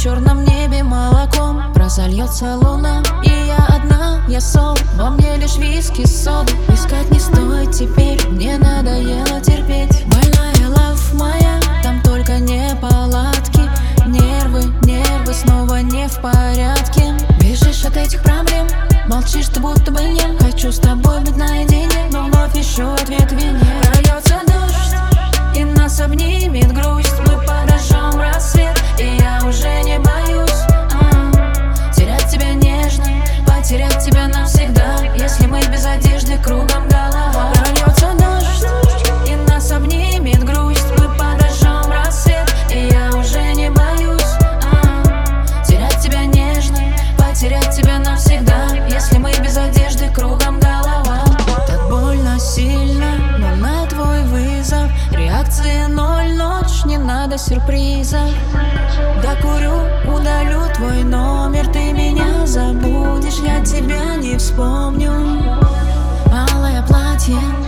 черном небе молоком разольется луна. И я одна, я сон, во мне лишь виски, сода. Искать не стоит теперь, мне надоело терпеть. Больная лав моя, там только неполадки. Нервы снова не в порядке. Бежишь от этих проблем, молчишь ты будто бы нем. Хочу с тобой быть наедине, но вновь ищу ответ в вине. Прольется дождь, и нас обнимет грусть. Мы подожжем рассвет, и я уже не боюсь терять тебя нежно, потерять тебя навсегда. Если мы без одежды, кругом голова. Прольется дождь, и нас обнимет грусть. Мы подожжем рассвет, и я уже не боюсь терять тебя нежно, потерять тебя навсегда. Если мы без одежды, кругом голова. Так больно сильно, но на твой вызов реакции ноль, ночь, не надо сюрпризов. Докурю, удалю твой номер, ты меня забудешь, я тебя не вспомню. Алое платье